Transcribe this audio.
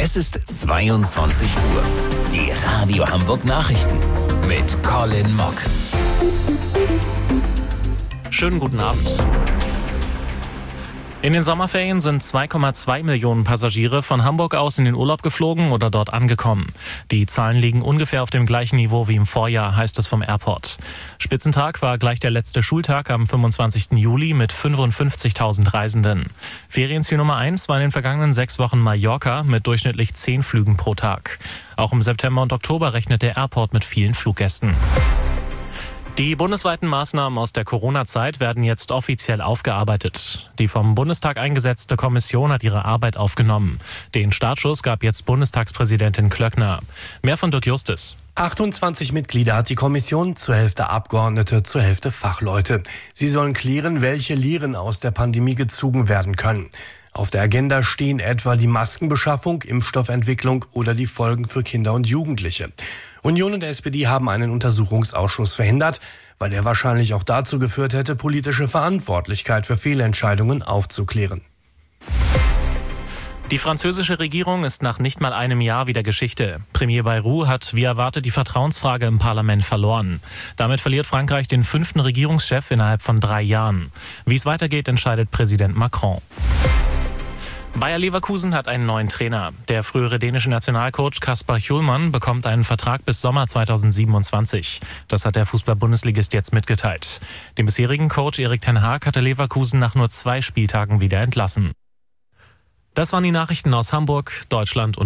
Es ist 22 Uhr. Die Radio Hamburg Nachrichten mit Colin Mock. Schönen guten Abend. In den Sommerferien sind 2,2 Millionen Passagiere von Hamburg aus in den Urlaub geflogen oder dort angekommen. Die Zahlen liegen ungefähr auf dem gleichen Niveau wie im Vorjahr, heißt es vom Airport. Spitzentag war gleich der letzte Schultag am 25. Juli mit 55.000 Reisenden. Ferienziel Nummer 1 war in den vergangenen 6 Wochen Mallorca mit durchschnittlich 10 Flügen pro Tag. Auch im September und Oktober rechnet der Airport mit vielen Fluggästen. Die bundesweiten Maßnahmen aus der Corona-Zeit werden jetzt offiziell aufgearbeitet. Die vom Bundestag eingesetzte Kommission hat ihre Arbeit aufgenommen. Den Startschuss gab jetzt Bundestagspräsidentin Klöckner. Mehr von Dirk Justis. 28 Mitglieder hat die Kommission, zur Hälfte Abgeordnete, zur Hälfte Fachleute. Sie sollen klären, welche Lehren aus der Pandemie gezogen werden können. Auf der Agenda stehen etwa die Maskenbeschaffung, Impfstoffentwicklung oder die Folgen für Kinder und Jugendliche. Union und SPD haben einen Untersuchungsausschuss verhindert, weil er wahrscheinlich auch dazu geführt hätte, politische Verantwortlichkeit für Fehlentscheidungen aufzuklären. Die französische Regierung ist nach nicht mal einem Jahr wieder Geschichte. Premier Bayrou hat, wie erwartet, die Vertrauensfrage im Parlament verloren. Damit verliert Frankreich den 5. Regierungschef innerhalb von 3 Jahren. Wie es weitergeht, entscheidet Präsident Macron. Bayer Leverkusen hat einen neuen Trainer. Der frühere dänische Nationalcoach Kasper Hjulmand bekommt einen Vertrag bis Sommer 2027. Das hat der Fußball-Bundesligist jetzt mitgeteilt. Den bisherigen Coach Erik ten Hag hatte Leverkusen nach nur 2 Spieltagen wieder entlassen. Das waren die Nachrichten aus Hamburg, Deutschland und